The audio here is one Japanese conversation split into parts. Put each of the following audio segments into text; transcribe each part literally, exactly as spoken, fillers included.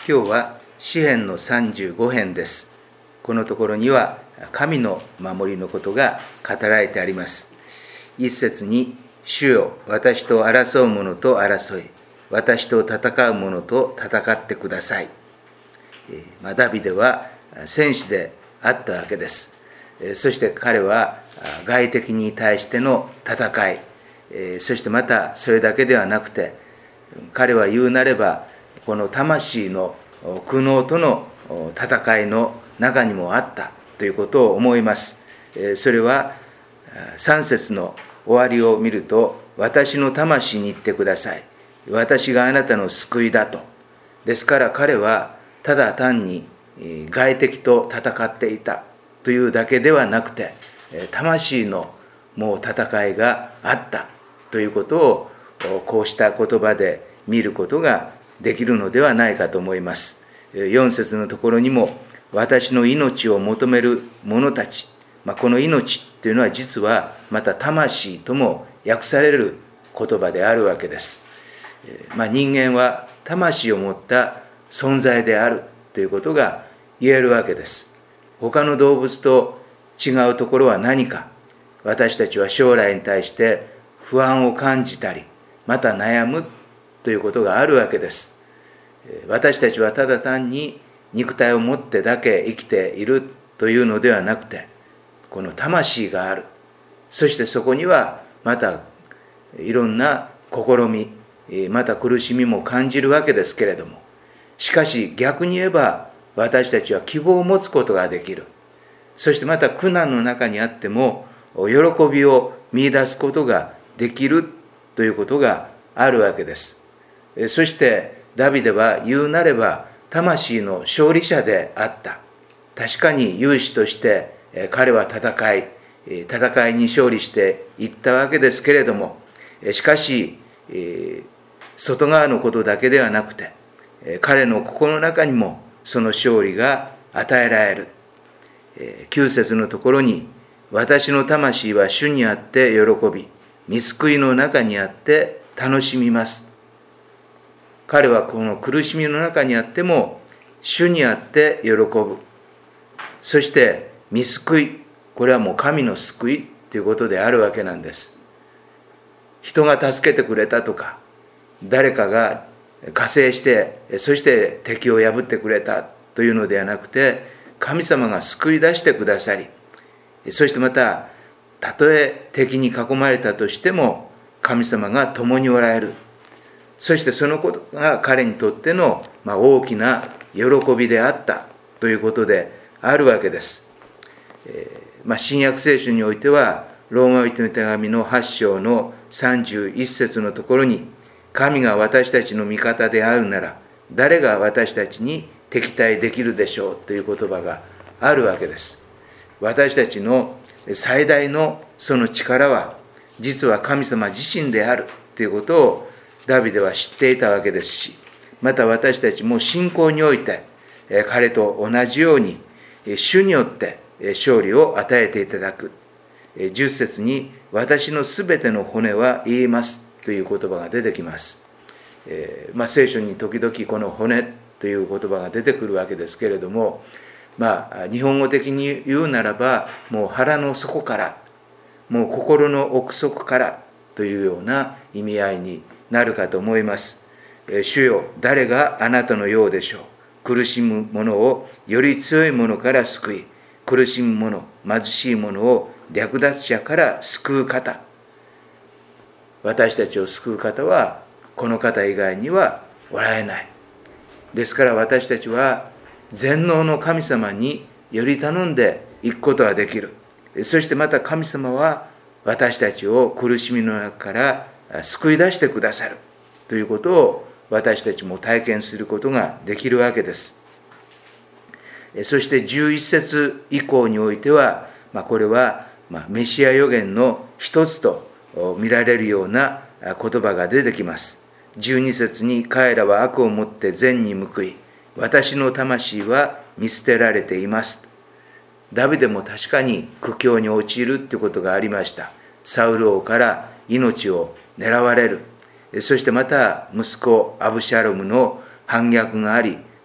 今日は詩編のさんじゅうご編です。このところには神の守りのことが語られてあります。一節に、主よ、私と争う者と争い、私と戦う者と戦ってください。まあ、ダビデは戦士であったわけです。そして彼は外敵に対しての戦い、そしてまたそれだけではなくて、彼は言うなればこの魂の苦悩との戦いの中にもあったということを思います。それはさん節の終わりを見ると、私の魂に言ってください、私があなたの救いだと。ですから彼はただ単に外敵と戦っていたというだけではなくて、魂のもう戦いがあったということをこうした言葉で見ることができるのではないかと思います。よん節のところにも、私の命を求める者たち、まあ、この命というのは実はまた魂とも訳される言葉であるわけです。まあ、人間は魂を持った存在であるということが言えるわけです。他の動物と違うところは何か、私たちは将来に対して不安を感じたり、また悩むということがあるわけです。私たちはただ単に肉体を持ってだけ生きているというのではなくて、この魂がある。そしてそこにはまたいろんな試み、また苦しみも感じるわけですけれども、しかし逆に言えば私たちは希望を持つことができる。そしてまた苦難の中にあっても喜びを見出すことができるということがあるわけです。そしてダビデは言うなれば魂の勝利者であった。確かに勇士として彼は戦い、戦いに勝利していったわけですけれども、しかし外側のことだけではなくて、彼の心の中にもその勝利が与えられる。きゅう節のところに、私の魂は主にあって喜び、御救いの中にあって楽しみます。彼はこの苦しみの中にあっても主にあって喜ぶ。そして御救い、これはもう神の救いということであるわけなんです。人が助けてくれたとか、誰かが加勢してそして敵を破ってくれたというのではなくて、神様が救い出してくださり、そしてまたたとえ敵に囲まれたとしても神様が共におられる。そしてそのことが彼にとっての大きな喜びであったということであるわけです。えーまあ、新約聖書においてはローマ人の手紙のはち章のさんじゅういち節のところに、神が私たちの味方であるなら誰が私たちに敵対できるでしょうという言葉があるわけです。私たちの最大のその力は実は神様自身であるということをダビデは知っていたわけですし、また私たちも信仰において彼と同じように主によって勝利を与えていただく。じゅっ節に、私のすべての骨は言いますという言葉が出てきます。えーまあ、聖書に時々この骨という言葉が出てくるわけですけれども、まあ、日本語的に言うならば、もう腹の底から、もう心の奥底からというような意味合いになるかと思います。主よ、誰があなたのようでしょう。苦しむ者をより強い者から救い、苦しむ者、貧しい者を略奪者から救う方。私たちを救う方はこの方以外にはおられない。ですから私たちは全能の神様により頼んでいくことができる。そしてまた神様は私たちを苦しみの中から救い出してくださるということを私たちも体験することができるわけです。そしてじゅういち節以降においては、まあ、これはメシア預言の一つと見られるような言葉が出てきます。じゅうに節に、彼らは悪をもって善に報い、私の魂は見捨てられています。ダビデも確かに苦境に陥るということがありました。サウル王から命を狙われる。そしてまた息子アブシャロムの反逆があり、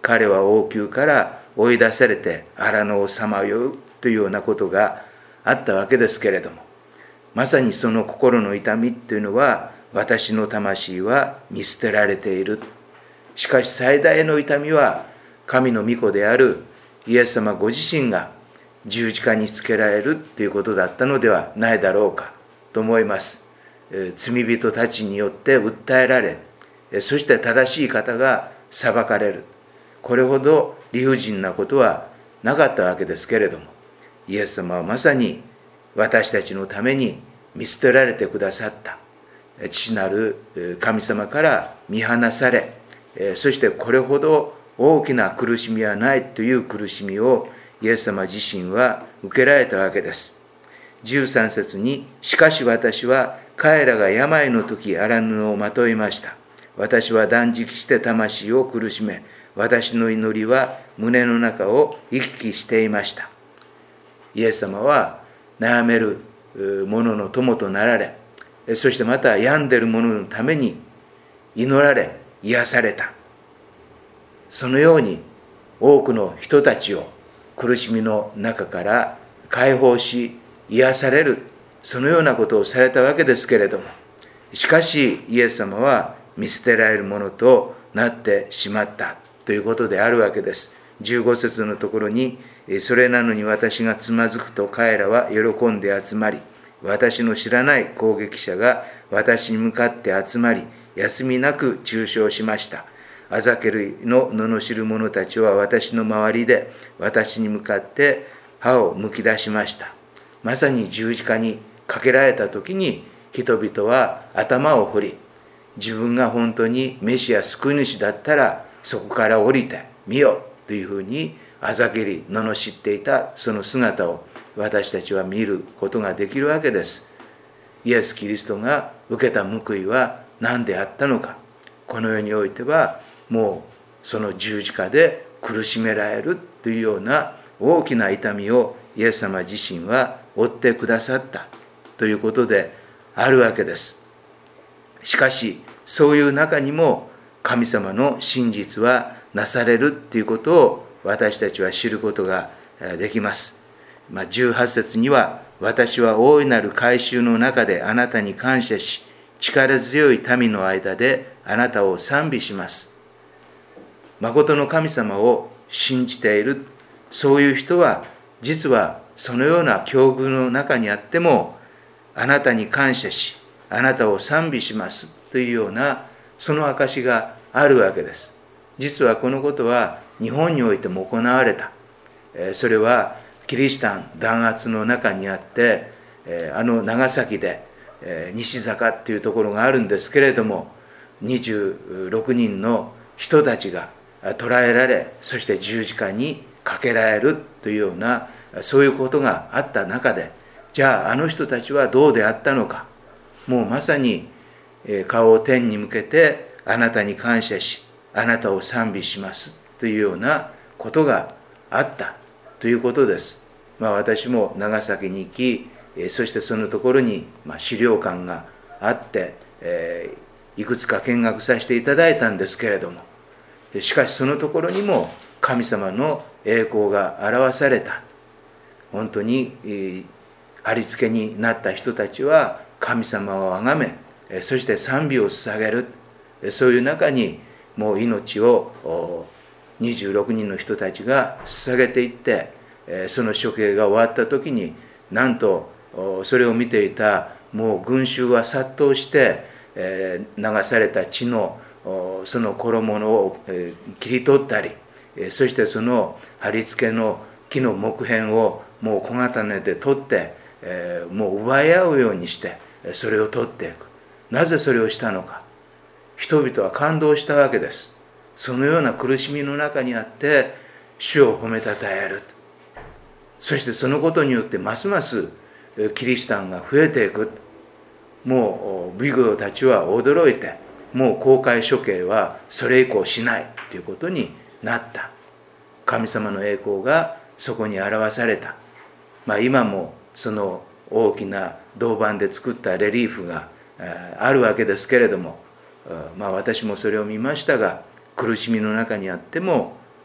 彼は王宮から追い出されて荒野をさまようというようなことがあったわけですけれども、まさにその心の痛みというのは、私の魂は見捨てられている。しかし最大の痛みは、神の御子であるイエス様ご自身が十字架につけられるということだったのではないだろうかと思います。罪人たちによって訴えられ、そして正しい方が裁かれる。これほど理不尽なことはなかったわけですけれども、イエス様はまさに私たちのために見捨てられてくださった。父なる神様から見放され、そしてこれほど大きな苦しみはないという苦しみをイエス様自身は受けられたわけです。じゅうさん節に、しかし私は彼らが病の時荒布をまといました。私は断食して魂を苦しめ、私の祈りは胸の中を行き来していました。イエス様は悩める者の友となられ、そしてまた病んでいる者のために祈られ、癒された。そのように多くの人たちを苦しみの中から解放し、癒される、そのようなことをされたわけですけれども、しかしイエス様は見捨てられるものとなってしまったということであるわけです。じゅうご節のところに、それなのに私がつまずくと彼らは喜んで集まり、私の知らない攻撃者が私に向かって集まり、休みなく中傷しました。あざけ類の罵る者たちは私の周りで私に向かって歯をむき出しました。まさに十字架にかけられた時に、人々は頭を振り、自分が本当にメシア救い主だったらそこから降りてみよというふうにあざけり罵っていたその姿を私たちは見ることができるわけです。イエス・キリストが受けた報いは何であったのか。この世においてはもうその十字架で苦しめられるというような大きな痛みをイエス様自身は負ってくださったということであるわけです。しかしそういう中にも神様の真実はなされるということを私たちは知ることができます。まあ、じゅうはち節には、私は大いなる改宗の中であなたに感謝し、力強い民の間であなたを賛美します。誠の神様を信じている、そういう人は実はそのような境遇の中にあっても、あなたに感謝し、あなたを賛美しますというようなその証があるわけです。実はこのことは日本においても行われた。それはキリシタン弾圧の中にあって、あの長崎で西坂っていうところがあるんですけれども、にじゅうろくにんの人たちが捕らえられ、そして十字架にかけられるというようなそういうことがあった中で、じゃああの人たちはどうであったのか。もうまさに顔を天に向けてあなたに感謝し、あなたを賛美しますというようなことがあったということです。まあ、私も長崎に行き、そしてそのところに資料館があって、えー、いくつか見学させていただいたんですけれども、しかしそのところにも神様の栄光が表された。本当に、えー、貼り付けになった人たちは神様を崇め、そして賛美を捧げる。そういう中にもう命をにじゅうろくにんの人たちが捧げていって、その処刑が終わった時に、なんとそれを見ていたもう群衆は殺到して、流された血のその衣を切り取ったり、そしてその貼り付けの木の木片をもう小刀で取って、もう奪い合うようにしてそれを取っていく。なぜそれをしたのか。人々は感動したわけです。そのような苦しみの中にあって主を褒めたたえる。そしてそのことによってますますキリシタンが増えていく。もう武業たちは驚いて、もう公開処刑はそれ以降しないということになった。神様の栄光がそこに表された。まあ、今もその大きな銅板で作ったレリーフがあるわけですけれども、まあ、私もそれを見ましたが、苦しみの中にあっても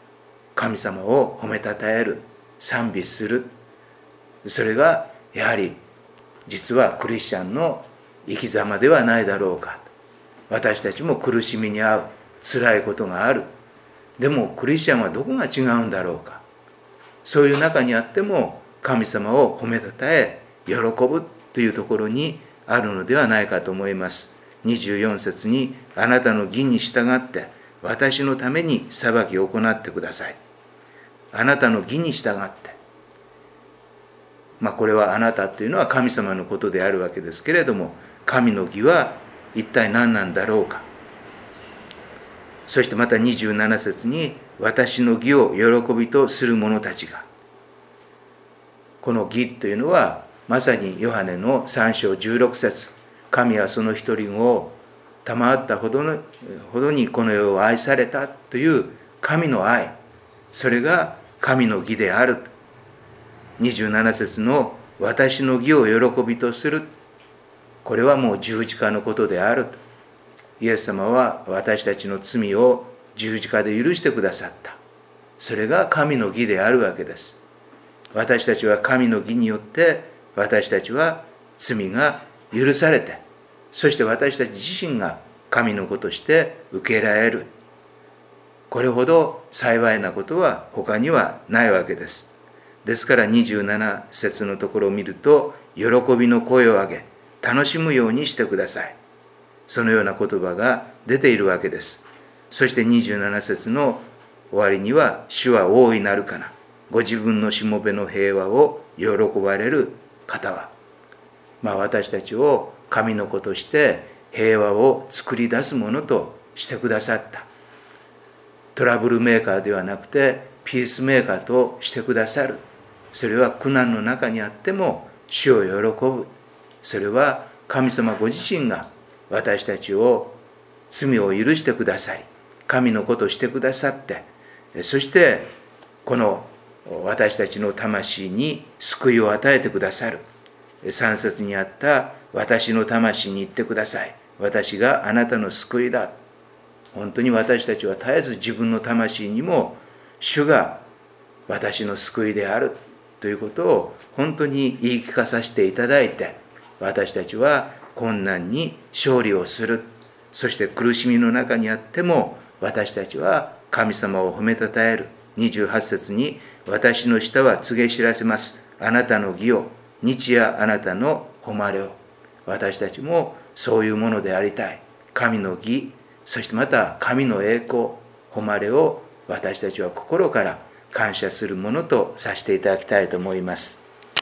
神様を褒めたたえる、賛美する。それがやはり実はクリスチャンの生き様ではないだろうか。私たちも苦しみに遭う、辛いことがある。でもクリスチャンはどこが違うんだろうか。そういう中にあっても神様を褒めたたえ喜ぶというところにあるのではないかと思います。にじゅうよん節に、あなたの義に従って私のために裁きを行ってください。あなたの義に従って、まあこれはあなたというのは神様のことであるわけですけれども、神の義は一体何なんだろうか。そしてまたにじゅうなな節に、私の義を喜びとする者たちが。この義というのはまさにヨハネのさん章じゅうろく節、神はその一人を賜ったほどのほどにこの世を愛されたという神の愛、それが神の義である。にじゅうなな節の私の義を喜びとする、これはもう十字架のことである。イエス様は私たちの罪を十字架で許してくださった。それが神の義であるわけです。私たちは神の義によって私たちは罪が許されて、そして私たち自身が神の子として受け入れられる。これほど幸いなことは他にはないわけです。ですからにじゅうなな節のところを見ると、喜びの声を上げ楽しむようにしてください。そのような言葉が出ているわけです。そしてにじゅうなな節の終わりには、主は大いなるかな、ご自分のしもべの平和を喜ばれる方は、まあ私たちを神の子として平和を作り出すものとしてくださった。トラブルメーカーではなくてピースメーカーとしてくださる。それは苦難の中にあっても主を喜ぶ。それは神様ご自身が私たちを罪を許してくださり、神の子としてくださって、そしてこの私たちの魂に救いを与えてくださる。さん節にあった私の魂に言ってください。私があなたの救いだ。本当に私たちは絶えず自分の魂にも主が私の救いであるということを本当に言い聞かさせていただいて、私たちは困難に勝利をする。そして苦しみの中にあっても私たちは神様を褒めたたえる。にじゅうはち節に、私の舌は告げ知らせます。あなたの義を、日夜あなたの誉れを。私たちもそういうものでありたい。神の義、そしてまた神の栄光、誉れを私たちは心から感謝するものとさせていただきたいと思います。